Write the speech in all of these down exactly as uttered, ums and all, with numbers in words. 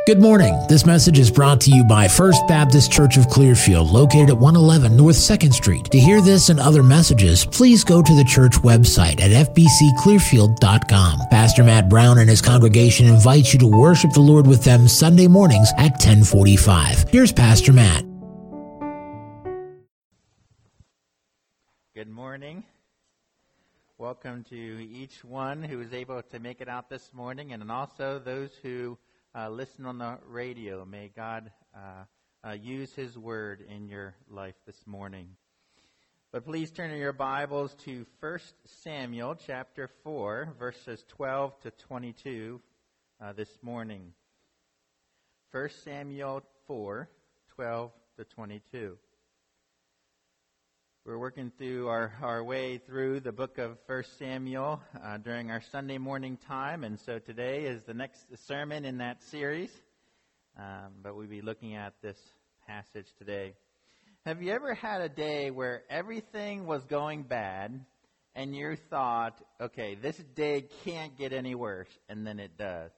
Good morning. This message is brought to you by First Baptist Church of Clearfield, located at one eleven North second Street. To hear this and other messages, please go to the church website at f b c clearfield dot com. Pastor Matt Brown and his congregation invite you to worship the Lord with them Sunday mornings at ten forty-five. Here's Pastor Matt. Good morning. Welcome to each one who is able to make it out this morning, and also those who Uh, listen on the radio. May God uh, uh, use His Word in your life this morning. But please turn in your Bibles to First Samuel chapter four, verses twelve to twenty-two uh, this morning. First Samuel four, twelve to twenty-two. We're working through our, our way through the book of First Samuel uh, during our Sunday morning time, and so today is the next sermon in that series, um, but we'll be looking at this passage today. Have you ever had a day where everything was going bad, and you thought, okay, this day can't get any worse, and then it does?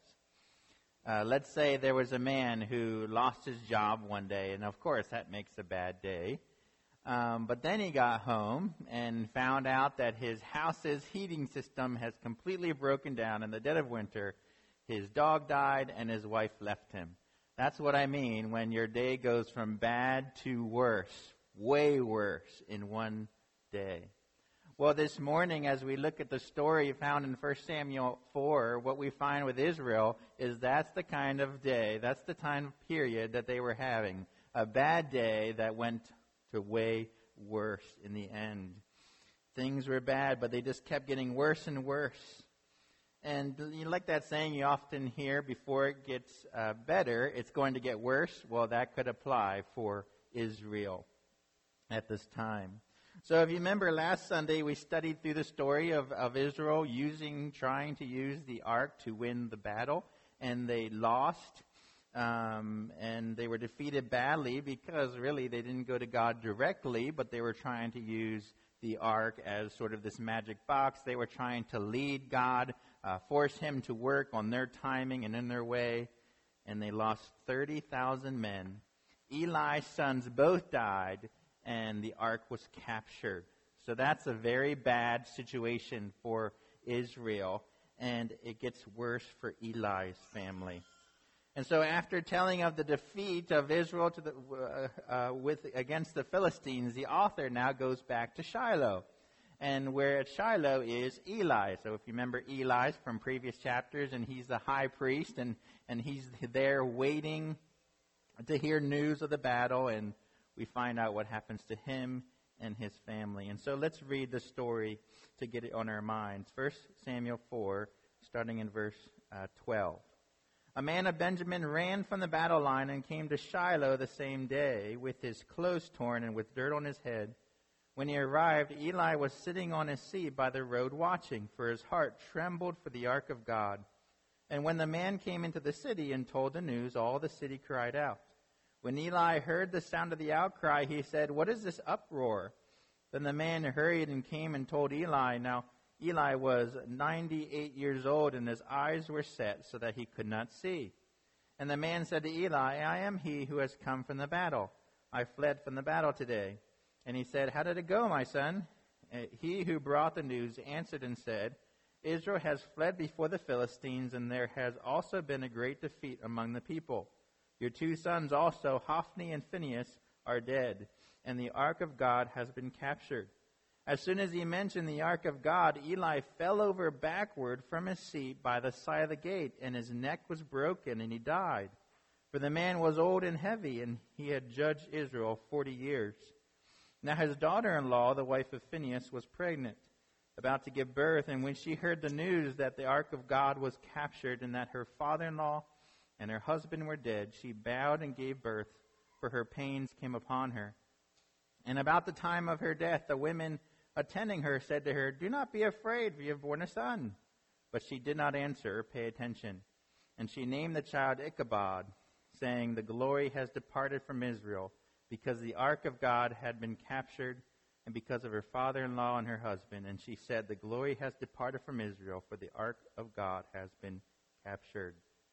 Uh, let's say there was a man who lost his job one day, and of course that makes a bad day. Um, but then he got home and found out that his house's heating system has completely broken down in the dead of winter. His dog died and his wife left him. That's what I mean when your day goes from bad to worse, way worse in one day. Well, this morning as we look at the story found in First Samuel four, what we find with Israel is that's the kind of day, that's the time period that they were having. A bad day that went to way worse in the end. Things were bad, but they just kept getting worse and worse. And you like that saying you often hear, before it gets uh, better, it's going to get worse. Well, that could apply for Israel at this time. So if you remember last Sunday, we studied through the story of, of Israel using, trying to use the ark to win the battle, and they lost. Um, and they were defeated badly because really they didn't go to God directly, but they were trying to use the ark as sort of this magic box. They were trying to lead God, uh, force Him to work on their timing and in their way, and they lost thirty thousand men. Eli's sons both died, and the ark was captured. So that's a very bad situation for Israel, and it gets worse for Eli's family. And so after telling of the defeat of Israel to the, uh, uh, with against the Philistines, the author now goes back to Shiloh. And where at Shiloh is Eli. So if you remember Eli from previous chapters, and he's the high priest, and, and he's there waiting to hear news of the battle, and we find out what happens to him and his family. And so let's read the story to get it on our minds. First Samuel four, starting in verse uh, twelve. A man of Benjamin ran from the battle line and came to Shiloh the same day with his clothes torn and with dirt on his head. When he arrived, Eli was sitting on his seat by the road watching, for his heart trembled for the ark of God. And when the man came into the city and told the news, all the city cried out. When Eli heard the sound of the outcry, he said, "What is this uproar?" Then the man hurried and came and told Eli. Now Eli was ninety-eight years old, and his eyes were set so that he could not see. And the man said to Eli, "I am he who has come from the battle. I fled from the battle today." And he said, "How did it go, my son?" And he who brought the news answered and said, "Israel has fled before the Philistines, and there has also been a great defeat among the people. Your two sons also, Hophni and Phinehas, are dead, and the ark of God has been captured." As soon as he mentioned the ark of God, Eli fell over backward from his seat by the side of the gate, and his neck was broken, and he died. For the man was old and heavy, and he had judged Israel forty years. Now his daughter-in-law, the wife of Phinehas, was pregnant, about to give birth, and when she heard the news that the ark of God was captured and that her father-in-law and her husband were dead, she bowed and gave birth, for her pains came upon her. And about the time of her death, the women attending her said to her, "Do not be afraid, for you have borne a son." But she did not answer or pay attention. And she named the child Ichabod, saying, "The glory has departed from Israel, because the ark of God had been captured, and because of her father-in-law and her husband." And she said, "The glory has departed from Israel, for the ark of God has been captured."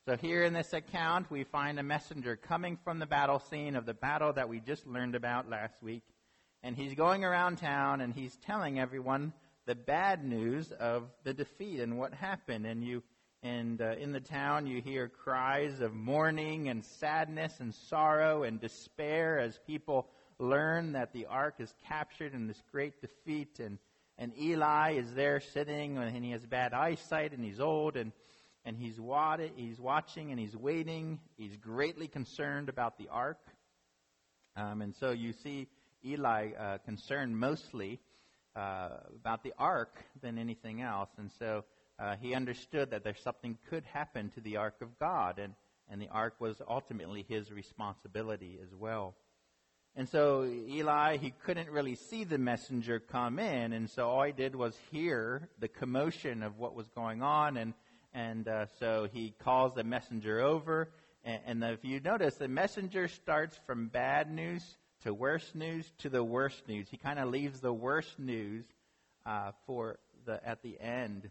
So here in this account, we find a messenger coming from the battle scene of the battle that we just learned about last week. And he's going around town and he's telling everyone the bad news of the defeat and what happened. And you, and uh, in the town, you hear cries of mourning and sadness and sorrow and despair as people learn that the ark is captured in this great defeat. And, and Eli is there sitting, and he has bad eyesight, and he's old, and And he's, wa- he's watching and he's waiting. He's greatly concerned about the ark. Um, and so you see Eli uh, concerned mostly uh, about the ark than anything else. And so uh, he understood that there's something could happen to the ark of God. And, and the ark was ultimately his responsibility as well. And so Eli, he couldn't really see the messenger come in. And so all he did was hear the commotion of what was going on. And And uh, so he calls the messenger over. And, and if you notice, the messenger starts from bad news to worse news to the worst news. He kind of leaves the worst news uh, for the at the end.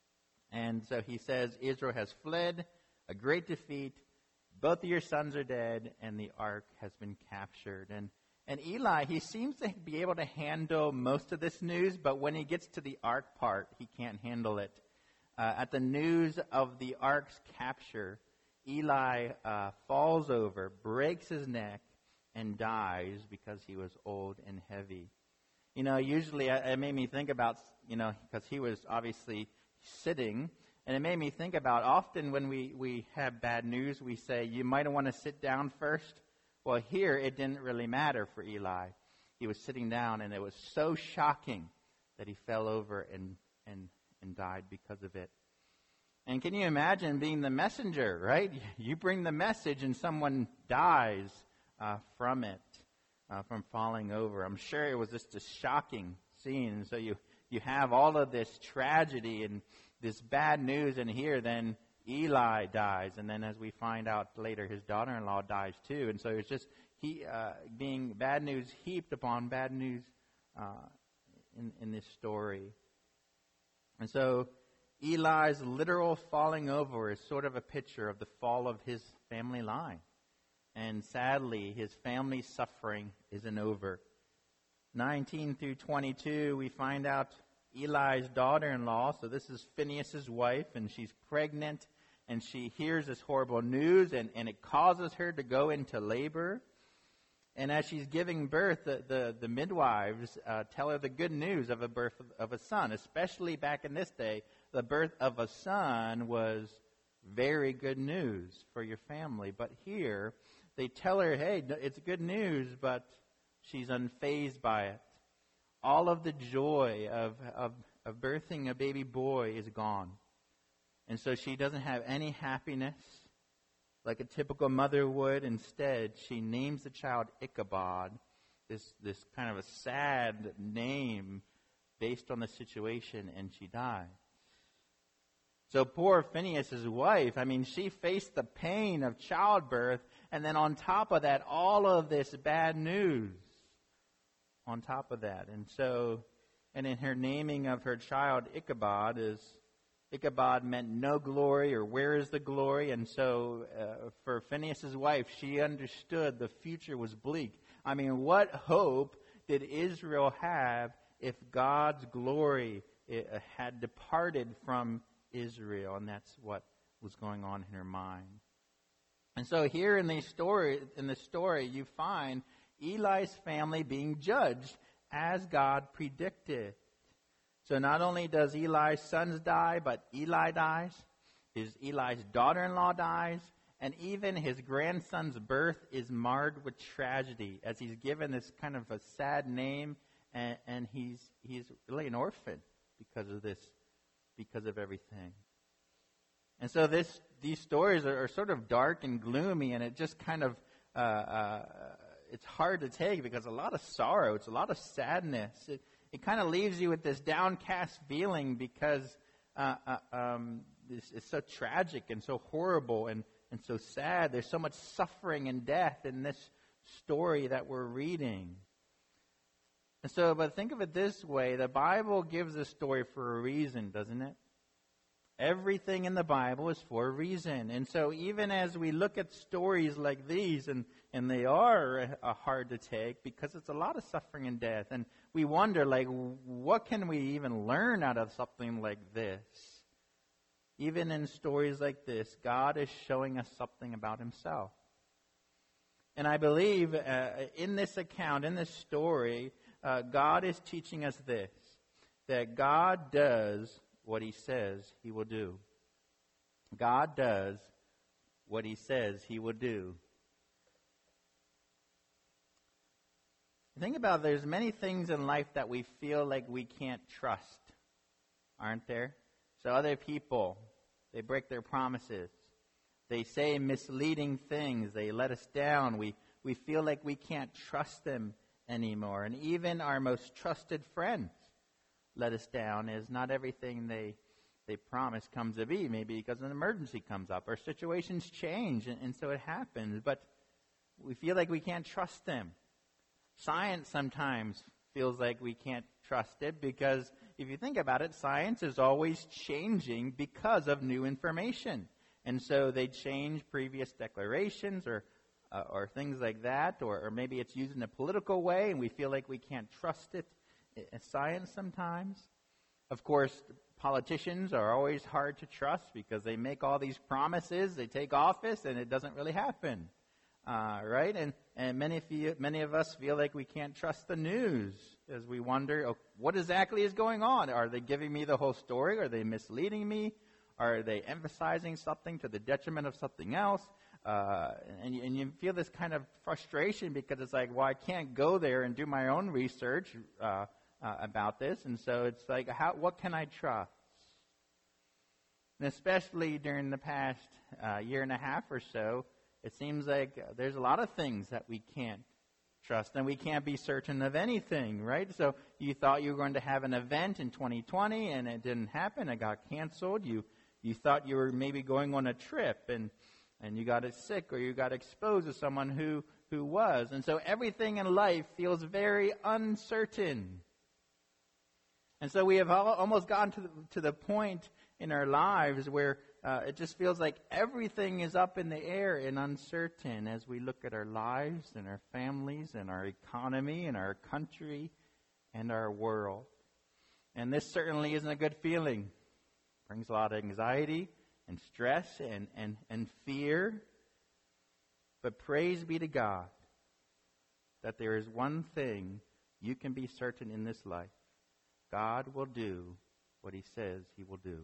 And so he says, Israel has fled, a great defeat. Both of your sons are dead, and the ark has been captured. And and Eli, he seems to be able to handle most of this news, but when he gets to the ark part, he can't handle it. Uh, at the news of the ark's capture, Eli uh, falls over, breaks his neck, and dies because he was old and heavy. You know, usually uh, it made me think about, you know, because he was obviously sitting, and it made me think about often when we, we have bad news, we say, you might want to sit down first. Well, here it didn't really matter for Eli. He was sitting down, and it was so shocking that he fell over and and and died because of it. And can you imagine being the messenger, right? You bring the message and someone dies uh, from it, uh, from falling over. I'm sure it was just a shocking scene. And so you, you have all of this tragedy and this bad news, and here then Eli dies. And then as we find out later, his daughter-in-law dies too. And so it's just he uh, being bad news heaped upon bad news uh, in, in this story. And so Eli's literal falling over is sort of a picture of the fall of his family line. And sadly, his family suffering isn't over. nineteen through twenty-two, we find out Eli's daughter-in-law, so this is Phinehas' wife, and she's pregnant, and she hears this horrible news, and, and it causes her to go into labor. And as she's giving birth, the, the, the midwives uh, tell her the good news of a birth of, of a son. Especially back in this day, the birth of a son was very good news for your family. But here, they tell her, hey, it's good news, but she's unfazed by it. All of the joy of, of, of birthing a baby boy is gone. And so she doesn't have any happiness like a typical mother would. Instead, she names the child Ichabod, this this kind of a sad name based on the situation, and she dies. So poor Phinehas' wife, I mean, she faced the pain of childbirth, and then on top of that, all of this bad news on top of that. And so, and in her naming of her child Ichabod is Ichabod meant no glory, or where is the glory? And so uh, for Phinehas' wife, she understood the future was bleak. I mean, what hope did Israel have if God's glory uh, had departed from Israel? And that's what was going on in her mind. And so here in the story, in the story, you find Eli's family being judged as God predicted. So not only does Eli's sons die, but Eli dies. His Eli's daughter-in-law dies. And even his grandson's birth is marred with tragedy, as he's given this kind of a sad name, and, and he's he's really an orphan because of this, because of everything. And so this these stories are, are sort of dark and gloomy, and it just kind of uh, uh, it's hard to take because a lot of sorrow, it's a lot of sadness. It, It kind of leaves you with this downcast feeling because uh, uh, um, this is so tragic and so horrible and, and so sad. There's so much suffering and death in this story that we're reading. And so, but think of it this way. The Bible gives a story for a reason, doesn't it? Everything in the Bible is for a reason. And so even as we look at stories like these, and, and they are uh, hard to take because it's a lot of suffering and death, and we wonder, like, what can we even learn out of something like this? Even in stories like this, God is showing us something about himself. And I believe uh, in this account, in this story, uh, God is teaching us this, that God does what he says he will do. God does what he says he will do. Think about it, there's many things in life that we feel like we can't trust, aren't there? So other people, they break their promises. They say misleading things. They let us down. We, we feel like we can't trust them anymore. And even our most trusted friends let us down, as not everything they they promise comes to be. Maybe because an emergency comes up or situations change, and, and so it happens. But we feel like we can't trust them. Science sometimes feels like we can't trust it because if you think about it, science is always changing because of new information. And so they change previous declarations or uh, or things like that, or, or maybe it's used in a political way and we feel like we can't trust it. Science sometimes. Of course, politicians are always hard to trust because they make all these promises, they take office, and it doesn't really happen. Uh, right? And and many of, you, many of us feel like we can't trust the news as we wonder, oh, what exactly is going on? Are they giving me the whole story? Are they misleading me? Are they emphasizing something to the detriment of something else? Uh, and, you, and you feel this kind of frustration because it's like, well, I can't go there and do my own research uh, uh, about this. And so it's like, how, what can I trust? And especially during the past uh, year and a half or so, it seems like there's a lot of things that we can't trust, and we can't be certain of anything, right? So you thought you were going to have an event in twenty twenty, and it didn't happen. It got canceled. You you thought you were maybe going on a trip, and and you got sick, or you got exposed to someone who, who was. And so everything in life feels very uncertain. And so we have all, almost gotten to the, to the point in our lives where uh, it just feels like everything is up in the air and uncertain as we look at our lives and our families and our economy and our country and our world. And this certainly isn't a good feeling. It brings a lot of anxiety and stress and, and, and fear. But praise be to God that there is one thing you can be certain in this life. God will do what he says he will do.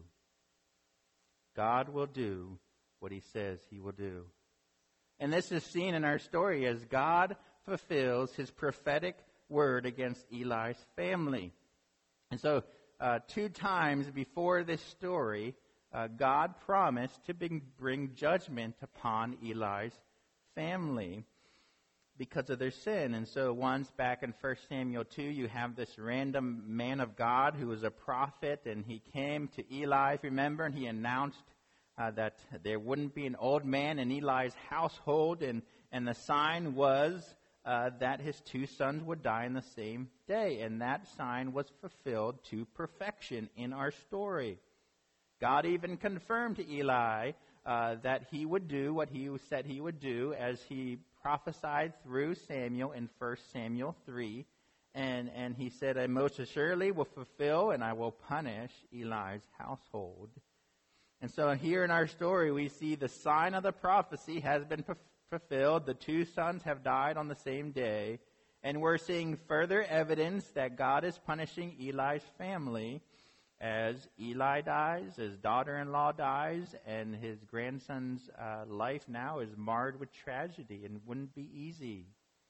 God will do what he says he will do. And this is seen in our story as God fulfills his prophetic word against Eli's family. And so uh, two times before this story, uh, God promised to bring, bring judgment upon Eli's family because of their sin. And so once back in First Samuel two, you have this random man of God who was a prophet, and he came to Eli, remember, and he announced uh, that there wouldn't be an old man in Eli's household, and, and the sign was uh, that his two sons would die in the same day. And that sign was fulfilled to perfection in our story. God even confirmed to Eli uh, that he would do what he said he would do as he prophesied through Samuel in First Samuel three. And, and he said, I most assuredly will fulfill and I will punish Eli's household. And so here in our story, we see the sign of the prophecy has been f- fulfilled. The two sons have died on the same day. And we're seeing further evidence that God is punishing Eli's family as Eli dies, his daughter-in-law dies, and his grandson's uh, life now is marred with tragedy and wouldn't be easy.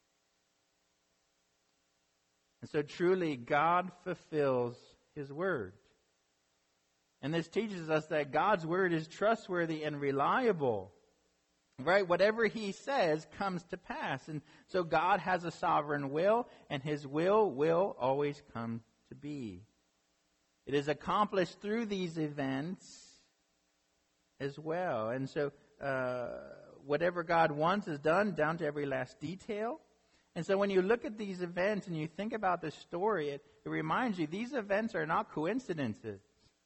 And so truly, God fulfills his word. And this teaches us that God's word is trustworthy and reliable. Right? Whatever he says comes to pass. And so God has a sovereign will, and his will will always come to be. It is accomplished through these events as well. And so uh, whatever God wants is done down to every last detail. And so when you look at these events and you think about this story, it, it reminds you these events are not coincidences.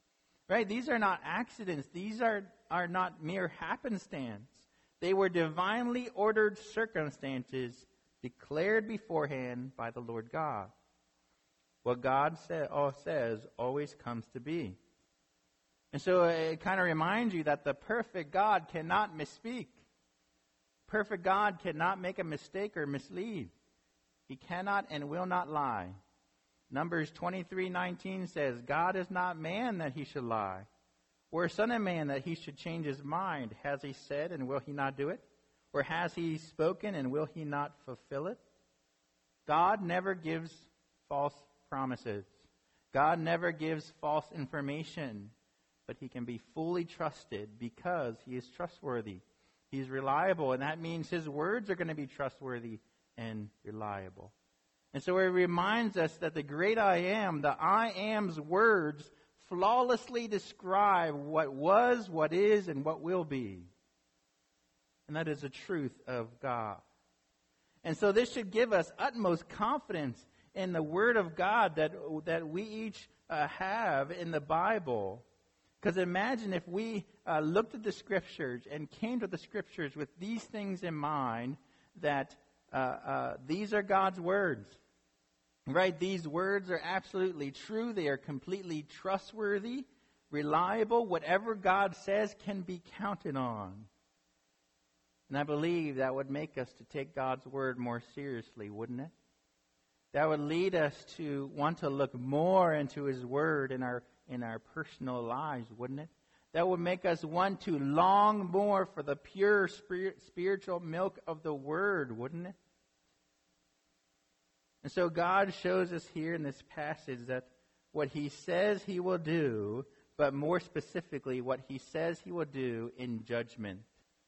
Right? These are not accidents. These are, are not mere happenstance. They were divinely ordered circumstances declared beforehand by the Lord God. What God say, oh, says always comes to be. And so it kind of reminds you that the perfect God cannot misspeak. Perfect God cannot make a mistake or mislead. He cannot and will not lie. Numbers twenty-three nineteen says, God is not man that he should lie, or a son of man that he should change his mind. Has he said, and will he not do it? Or has he spoken, and will he not fulfill it? God never gives false promises. God never gives false information, but he can be fully trusted because he is trustworthy. He's reliable, and that means his words are going to be trustworthy and reliable. And so it reminds us that the great I am, the I am's words flawlessly describe what was, what is, and what will be. And that is the truth of God. And so this should give us utmost confidence in the Word of God that, that we each uh, have in the Bible. Because imagine if we uh, looked at the Scriptures and came to the Scriptures with these things in mind, that uh, uh, these are God's words. Right? These words are absolutely true. They are completely trustworthy, reliable. Whatever God says can be counted on. And I believe that would make us to take God's word more seriously, wouldn't it? That would lead us to want to look more into his word in our in our personal lives, wouldn't it? That would make us want to long more for the pure spirit, spiritual milk of the word, wouldn't it? And so God shows us here in this passage that what he says he will do, but more specifically, what he says he will do in judgment.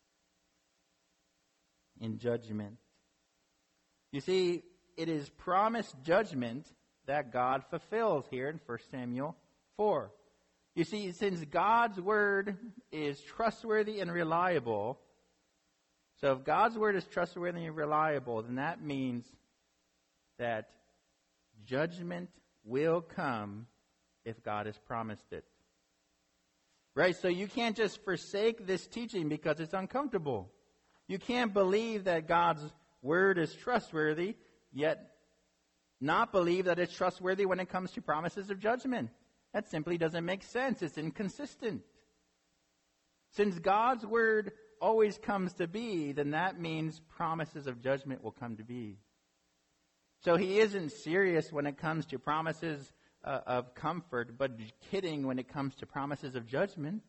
In judgment. You see, it is promised judgment that God fulfills here in First Samuel four. You see, since God's word is trustworthy and reliable, so if God's word is trustworthy and reliable, then that means that judgment will come if God has promised it. Right? So you can't just forsake this teaching because it's uncomfortable. You can't believe that God's word is trustworthy, yet not believe that it's trustworthy when it comes to promises of judgment. That simply doesn't make sense. It's inconsistent. Since God's word always comes to be, then that means promises of judgment will come to be. So he isn't serious when it comes to promises uh, of comfort, but kidding when it comes to promises of judgment.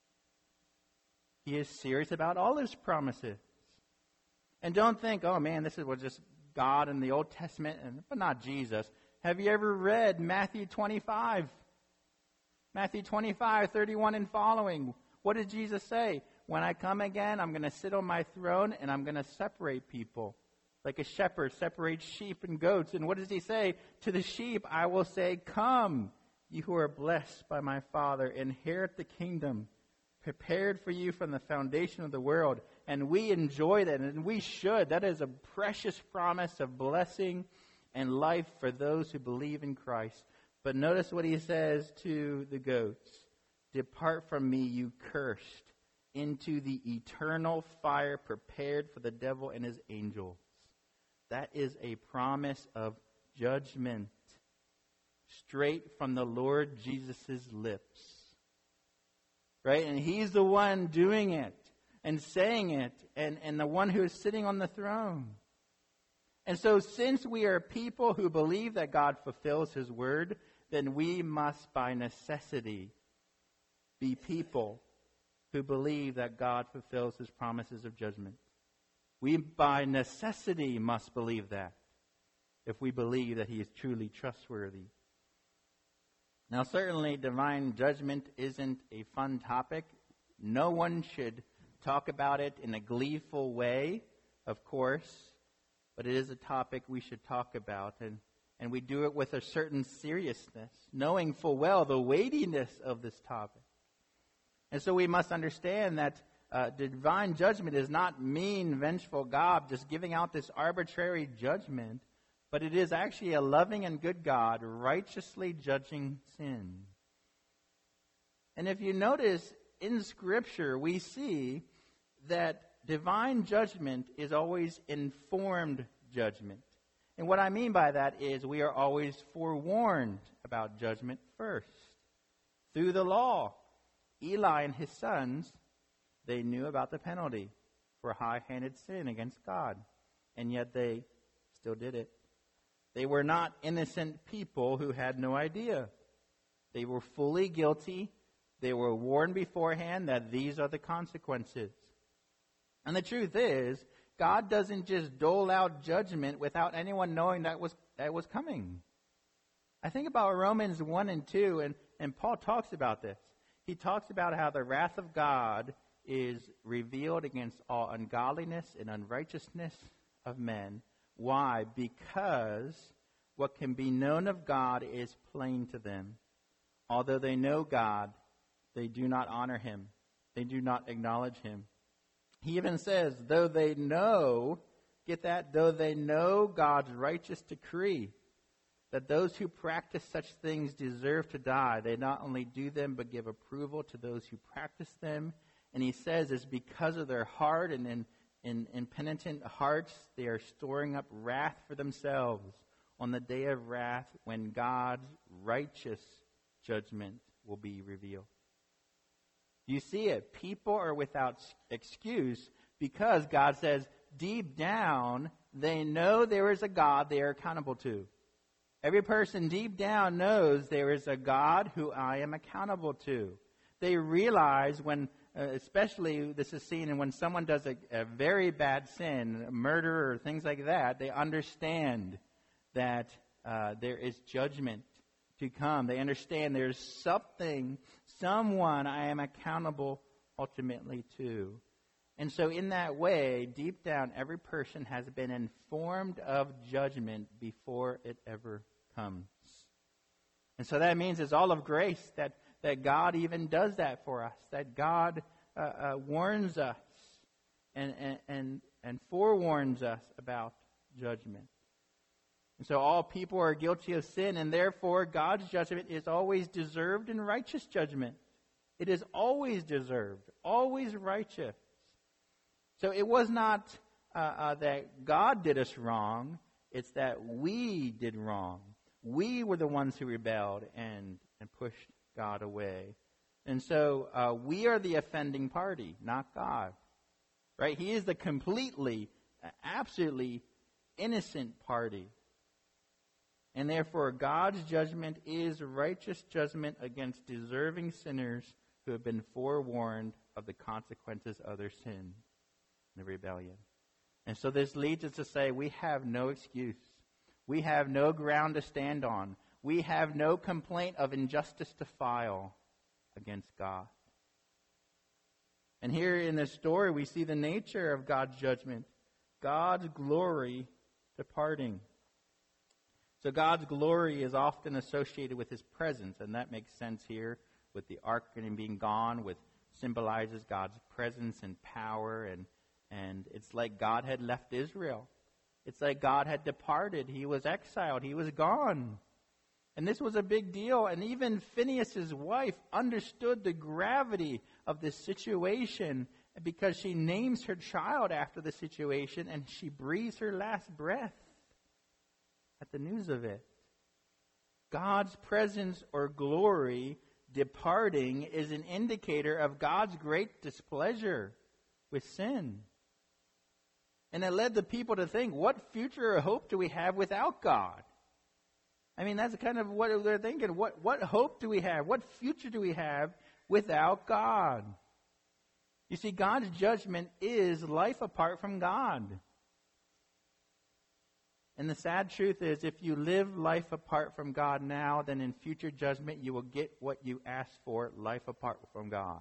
He is serious about all his promises. And don't think, oh man, this is what just God in the Old Testament, and, but not Jesus. Have you ever read Matthew twenty-five? Matthew twenty-five, thirty-one and following. What did Jesus say? When I come again, I'm going to sit on my throne and I'm going to separate people. Like a shepherd separates sheep and goats. And what does he say? To the sheep, I will say, come, you who are blessed by my Father, inherit the kingdom prepared for you from the foundation of the world. And we enjoy that, and we should. That is a precious promise of blessing and life for those who believe in Christ. But notice what he says to the goats. Depart from me, you cursed, into the eternal fire prepared for the devil and his angels. That is a promise of judgment straight from the Lord Jesus' lips. Right? And he's the one doing it and saying it, and, and the one who is sitting on the throne. And so since we are people who believe that God fulfills his word, then we must by necessity be people who believe that God fulfills his promises of judgment. We by necessity must believe that if we believe that he is truly trustworthy. Now certainly divine judgment isn't a fun topic. No one should talk about it in a gleeful way, of course, but it is a topic we should talk about, and, and we do it with a certain seriousness, knowing full well the weightiness of this topic. And so we must understand that uh, divine judgment is not mean, vengeful God just giving out this arbitrary judgment, but it is actually a loving and good God righteously judging sin. And if you notice in Scripture, we see that divine judgment is always informed judgment. And what I mean by that is we are always forewarned about judgment first. Through the law, Eli and his sons, they knew about the penalty for high-handed sin against God, and yet they still did it. They were not innocent people who had no idea. They were fully guilty. They were warned beforehand that these are the consequences. And the truth is, God doesn't just dole out judgment without anyone knowing that was that was coming. I think about Romans one and two, and, and Paul talks about this. He talks about how the wrath of God is revealed against all ungodliness and unrighteousness of men. Why? Because what can be known of God is plain to them. Although they know God, they do not honor him. They do not acknowledge him. He even says, though they know, get that, though they know God's righteous decree, that those who practice such things deserve to die, they not only do them, but give approval to those who practice them. And he says it's because of their hard and in, in, impenitent hearts, they are storing up wrath for themselves on the day of wrath when God's righteous judgment will be revealed. You see it. People are without excuse because God says deep down they know there is a God they are accountable to. Every person deep down knows there is a God who I am accountable to. They realize when, uh, especially this is seen in when someone does a, a very bad sin, murder or things like that, they understand that uh, there is judgment to come. They understand there's something, someone I am accountable ultimately to. And so in that way, deep down, every person has been informed of judgment before it ever comes. And so that means it's all of grace that, that God even does that for us, that God uh, uh, warns us and, and, and, and forewarns us about judgment. And so all people are guilty of sin, and therefore God's judgment is always deserved and righteous judgment. It is always deserved, always righteous. So it was not uh, uh, that God did us wrong, it's that we did wrong. We were the ones who rebelled and, and pushed God away. And so uh, we are the offending party, not God. Right? He is the completely, absolutely innocent party. And therefore, God's judgment is righteous judgment against deserving sinners who have been forewarned of the consequences of their sin, the rebellion. And so this leads us to say we have no excuse. We have no ground to stand on. We have no complaint of injustice to file against God. And here in this story, we see the nature of God's judgment, God's glory departing. So God's glory is often associated with his presence, and that makes sense here with the ark and being gone, which symbolizes God's presence and power, and, and it's like God had left Israel. It's like God had departed. He was exiled. He was gone. And this was a big deal, and even Phinehas' wife understood the gravity of this situation because she names her child after the situation, and she breathes her last breath at the news of it. God's presence or glory departing is an indicator of God's great displeasure with sin. And it led the people to think, what future or hope do we have without God? I mean, that's kind of what they're thinking. What, what hope do we have? What future do we have without God? You see, God's judgment is life apart from God. And the sad truth is, if you live life apart from God now, then in future judgment you will get what you asked for, life apart from God.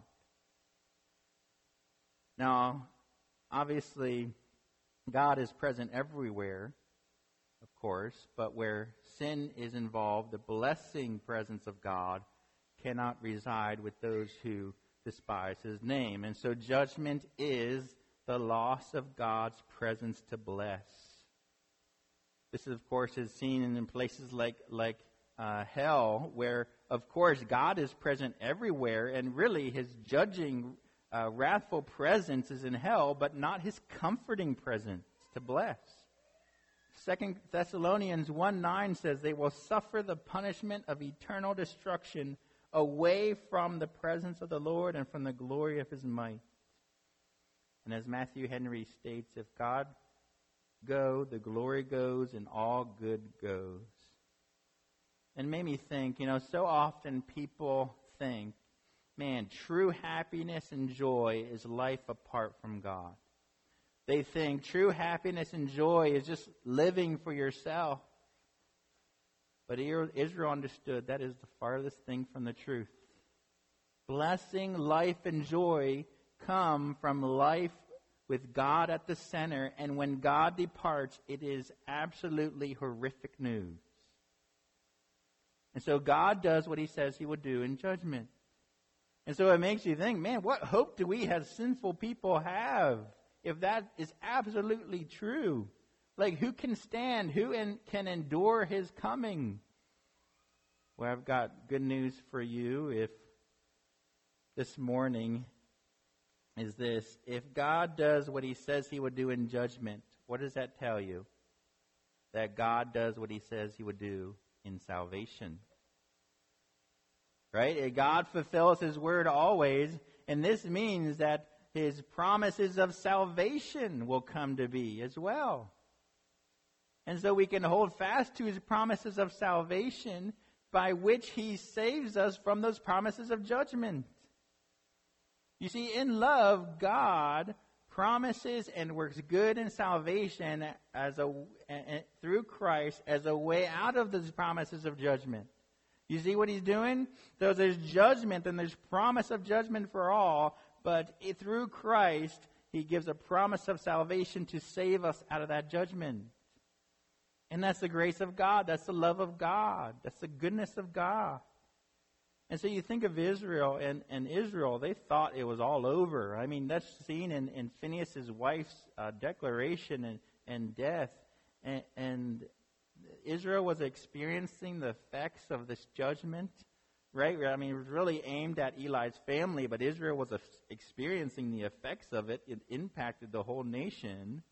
Now, obviously, God is present everywhere, of course, but where sin is involved, the blessing presence of God cannot reside with those who despise his name. And so judgment is the loss of God's presence to bless. This, of course, is seen in places like like uh, hell, where, of course, God is present everywhere, and really his judging, uh, wrathful presence is in hell, but not his comforting presence to bless. Second Thessalonians one nine says, they will suffer the punishment of eternal destruction away from the presence of the Lord and from the glory of his might. And as Matthew Henry states, if God go, the glory goes, and all good goes. And it made me think, you know, so often people think, man, true happiness and joy is life apart from God. They think true happiness and joy is just living for yourself. But Israel understood that is the farthest thing from the truth. Blessing, life, and joy come from life with God at the center, and when God departs, it is absolutely horrific news. And so God does what he says he would do in judgment. And so it makes you think, man, what hope do we as sinful people have if that is absolutely true? Like, who can stand? Who in, can endure his coming? Well, I've got good news for you. If this morning is this: if God does what he says he would do in judgment, what does that tell you? That God does what he says he would do in salvation. Right? God fulfills his word always, and this means that his promises of salvation will come to be as well. And so we can hold fast to his promises of salvation, by which he saves us from those promises of judgment. You see, in love, God promises and works good in salvation as a through Christ as a way out of those promises of judgment. You see what he's doing? So there's judgment and there's promise of judgment for all, but through Christ, he gives a promise of salvation to save us out of that judgment. And that's the grace of God. That's the love of God. That's the goodness of God. And so you think of Israel, and, and Israel, they thought it was all over. I mean, that's seen in, in Phinehas' wife's uh, declaration and, and death. And, and Israel was experiencing the effects of this judgment, right? I mean, it was really aimed at Eli's family, but Israel was experiencing the effects of it. It impacted the whole nation.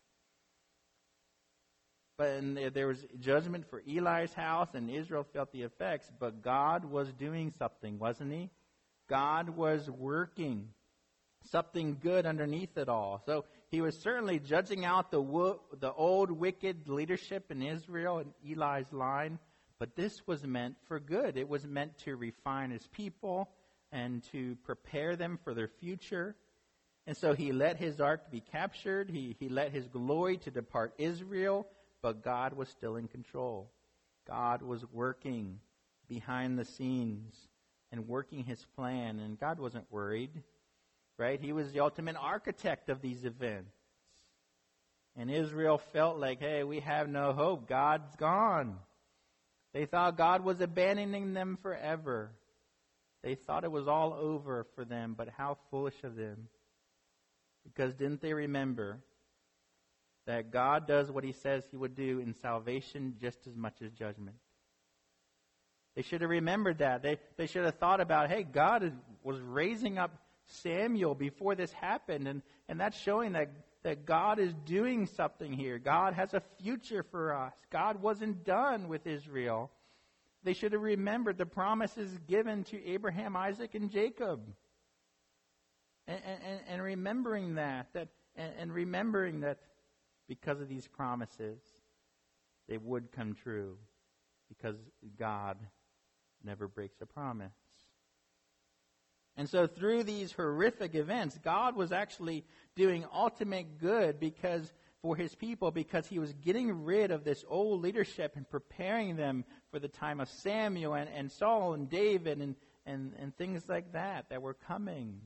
But and there was judgment for Eli's house, and Israel felt the effects. But God was doing something, wasn't he? God was working something good underneath it all. So he was certainly judging out the wo- the old wicked leadership in Israel and Eli's line. But this was meant for good. It was meant to refine his people and to prepare them for their future. And so he let his ark be captured. He, he let his glory to depart Israel. But God was still in control. God was working behind the scenes and working his plan. And God wasn't worried, right? He was the ultimate architect of these events. And Israel felt like, hey, we have no hope. God's gone. They thought God was abandoning them forever. They thought it was all over for them. But how foolish of them. Because didn't they remember that God does what he says he would do in salvation just as much as judgment? They should have remembered that. They, they should have thought about, hey, God is, was raising up Samuel before this happened. And, and that's showing that, that God is doing something here. God has a future for us. God wasn't done with Israel. They should have remembered the promises given to Abraham, Isaac, and Jacob. And, and, and remembering that, that and, and remembering that because of these promises, they would come true, because God never breaks a promise. And so through these horrific events, God was actually doing ultimate good because for his people, because he was getting rid of this old leadership and preparing them for the time of Samuel and, and Saul and David and, and, and things like that that were coming.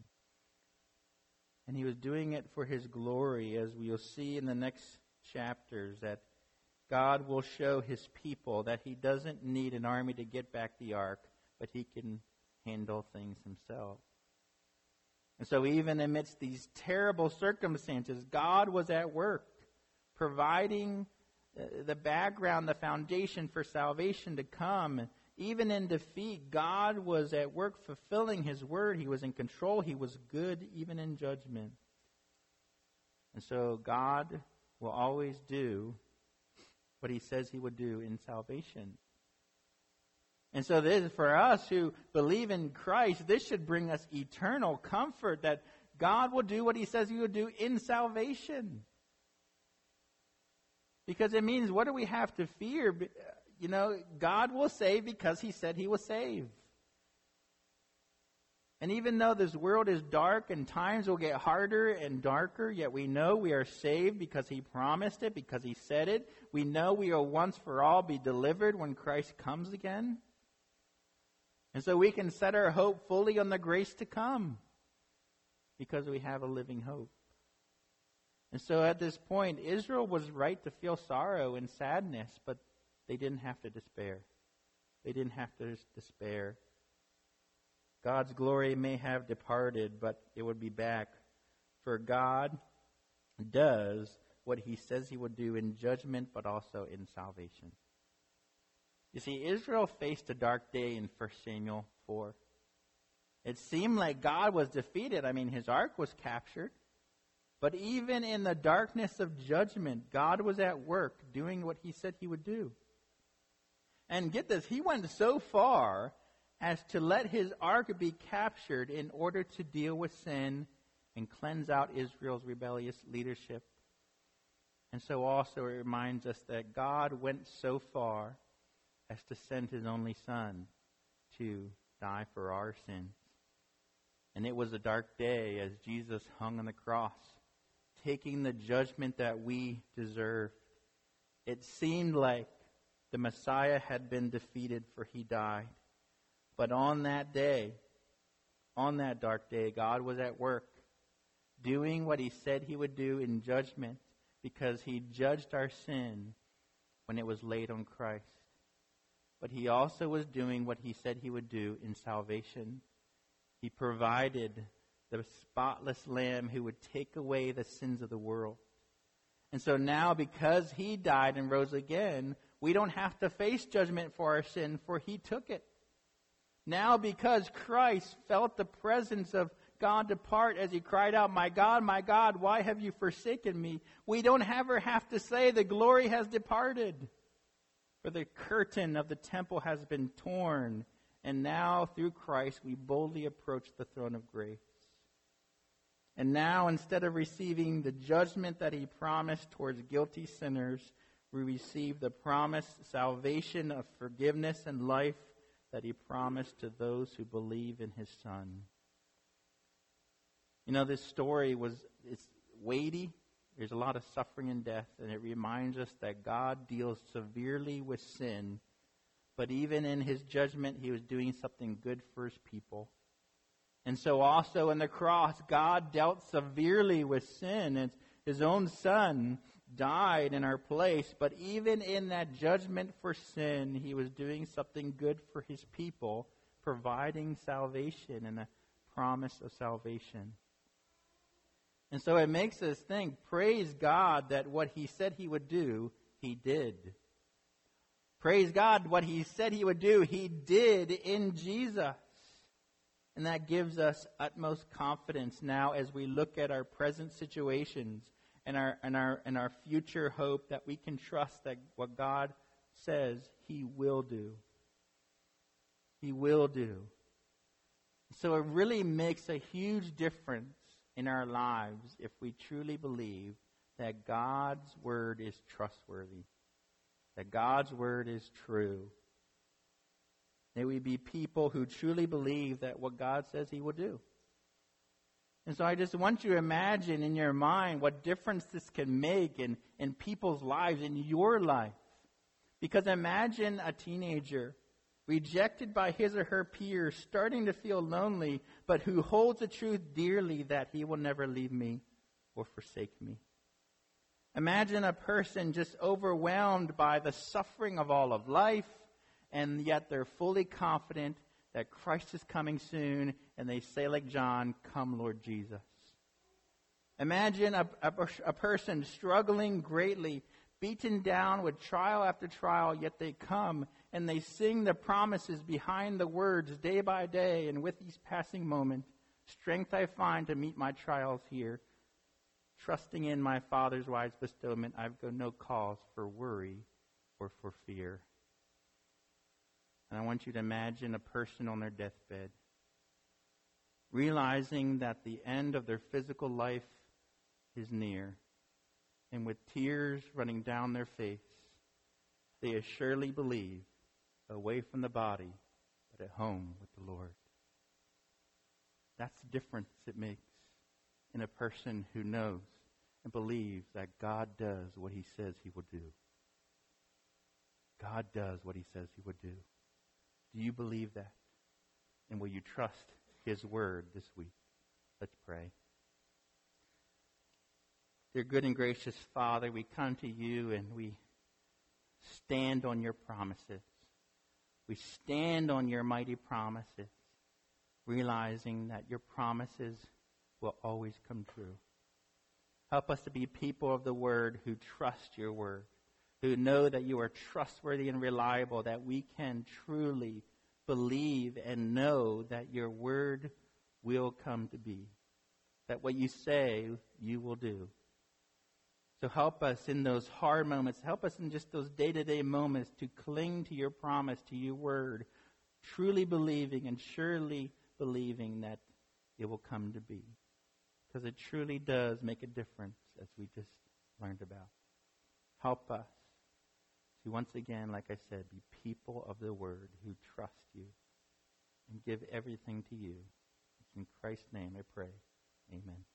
And he was doing it for his glory, as we'll see in the next chapters, that God will show his people that he doesn't need an army to get back the ark, but he can handle things himself. And so even amidst these terrible circumstances, God was at work, providing the background, the foundation for salvation to come. even in defeat, God was at work fulfilling his word. He was in control. He was good even in judgment. And so God will always do what he says he would do in salvation. And so this, for us who believe in Christ, this should bring us eternal comfort that God will do what he says he will do in salvation. Because it means, what do we have to fear? You know, God will save because he said he will save. And even though this world is dark and times will get harder and darker, yet we know we are saved because he promised it, because he said it. We know we will once for all be delivered when Christ comes again. And so we can set our hope fully on the grace to come because we have a living hope. And so at this point, Israel was right to feel sorrow and sadness, but they didn't have to despair. They didn't have to despair. God's glory may have departed, but it would be back. For God does what he says he would do in judgment, but also in salvation. You see, Israel faced a dark day in First Samuel four. It seemed like God was defeated. I mean, his ark was captured. But even in the darkness of judgment, God was at work doing what he said he would do. And get this, he went so far as to let his ark be captured in order to deal with sin and cleanse out Israel's rebellious leadership. And so also it reminds us that God went so far as to send his only Son to die for our sins. And it was a dark day as Jesus hung on the cross, taking the judgment that we deserved. It seemed like the Messiah had been defeated, for he died. But on that day, on that dark day, God was at work, doing what he said he would do in judgment, because he judged our sin when it was laid on Christ. But he also was doing what he said he would do in salvation. He provided the spotless Lamb who would take away the sins of the world. And so now, because he died and rose again, we don't have to face judgment for our sin, for he took it. Now, because Christ felt the presence of God depart as he cried out, "My God, my God, why have you forsaken me?" we don't ever have to say the glory has departed. For the curtain of the temple has been torn, and now through Christ we boldly approach the throne of grace. And now, instead of receiving the judgment that he promised towards guilty sinners, we receive the promised salvation of forgiveness and life that he promised to those who believe in his Son. You know, this story was it's weighty. There's a lot of suffering and death, and it reminds us that God deals severely with sin, but even in his judgment, he was doing something good for his people. And so also in the cross, God dealt severely with sin, and his own Son died in our place. But even in that judgment for sin, he was doing something good for his people, providing salvation and a promise of salvation. And so it makes us think, praise God that what he said he would do, he did. Praise God, what he said he would do, he did in Jesus. And that gives us utmost confidence now as we look at our present situations and our and our and our future hope, that we can trust that what God says he will do. He will do. So it really makes a huge difference in our lives if we truly believe that God's word is trustworthy, that God's word is true. May we be people who truly believe that what God says he will do. And so I just want you to imagine in your mind what difference this can make in, in people's lives, in your life. Because imagine a teenager rejected by his or her peers, starting to feel lonely, but who holds the truth dearly that he will never leave me or forsake me. Imagine a person just overwhelmed by the suffering of all of life, and yet they're fully confident that Christ is coming soon, and they say like John, "Come, Lord Jesus." Imagine a, a, a person struggling greatly, beaten down with trial after trial, yet they come and they sing the promises behind the words day by day. And with each passing moment, strength I find to meet my trials here. Trusting in my Father's wise bestowment, I've got no cause for worry or for fear. And I want you to imagine a person on their deathbed, realizing that the end of their physical life is near. And with tears running down their face, they surely believe, away from the body, but at home with the Lord. That's the difference it makes in a person who knows and believes that God does what he says he will do. God does what he says he would do. Do you believe that? And will you trust his word this week? Let's pray. Dear good and gracious Father, we come to you and we stand on your promises. We stand on your mighty promises, realizing that your promises will always come true. Help us to be people of the word who trust your word, who know that you are trustworthy and reliable, that we can truly believe and know that your word will come to be, that what you say you will do. So help us in those hard moments, help us in just those day-to-day moments to cling to your promise, to your word, truly believing and surely believing that it will come to be. Because it truly does make a difference, as we just learned about. Help us to once again, like I said, be people of the word who trust you and give everything to you. It's in Christ's name I pray. Amen.